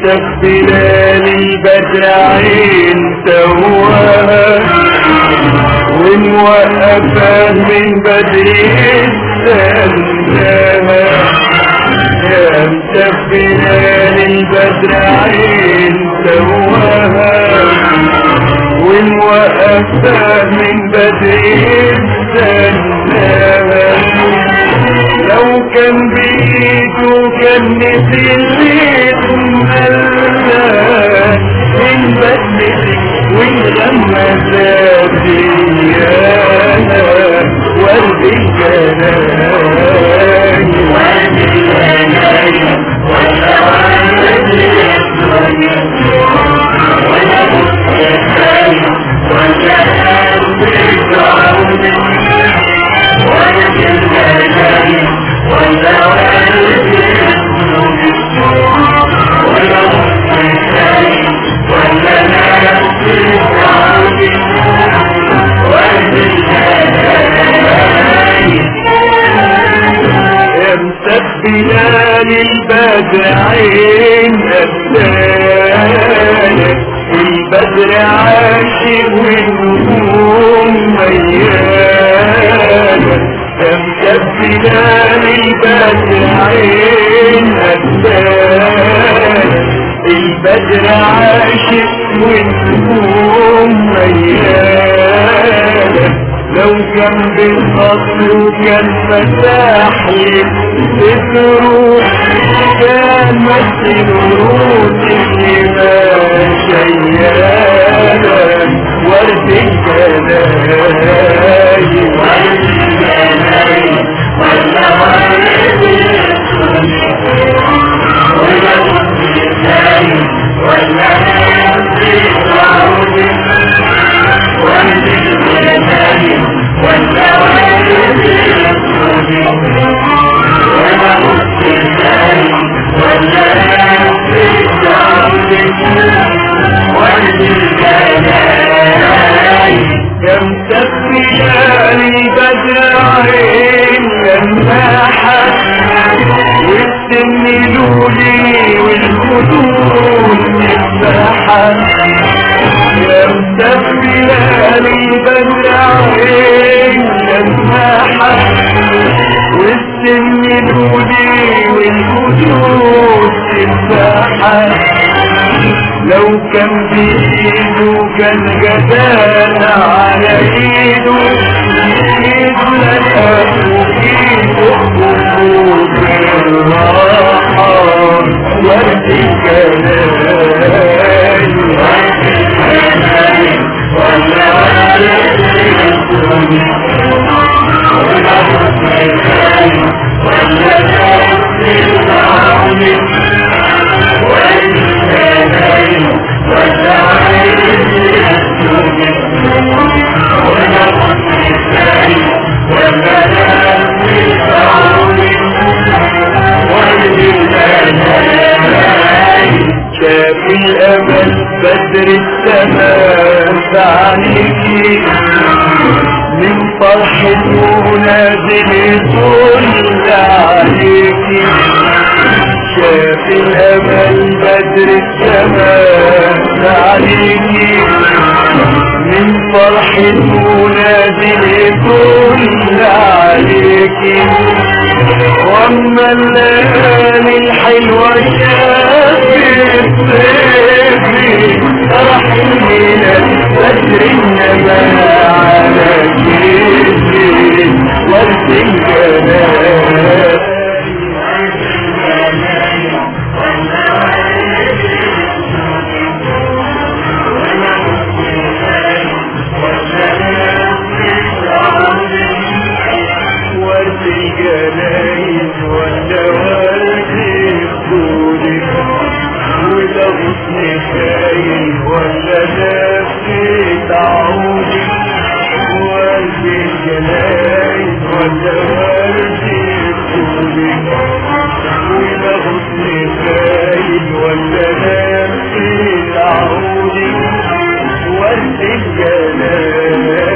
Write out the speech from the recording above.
بلال البدر عين سواها ونوقفها من بدر استناها يا بلال البدر عين سواها ونوقفها من بدر استناها لو كان بيده كان نسيت مهلا من بدري والغمة ديانا ورد الجناي ورد الجناي ولا ورد ولا مستحيل ولا ورد الجناي ولا ورد ولا مستحيل ولا بلال البدر عين أبدالك البدر عاشق والنجوم ميالك بلال البدر عين أبدالك البدر عاشق والنجوم ميالك لو كان بالخطر وكان فتاح للروح كان مثل روح الإيمان شيالا ورد الجناي ورد الجناي ولا ورد ولا مستحيل ولا ورد الجناي ولا ورد ولا مستحيل ولا ورد الجناي كم تبيان البدر عين لماحة والسن لولي والخدود مساحة كم تبيان البدر عين لماحة والسن لولي والخدود مساحة لو كان بإيده كان جدانا على إيده لنا وإيده خطوط الراحة ورد الجناي ورد الجناي ولا ورد ولا مستحيل ولا شاف الأمل بدر السماء فعليكي من فرحته نازل يطل عليكي شاف الأمل بدر السماء عليكي من فرحته نازل يطل عليكي واما الليالي الحلوة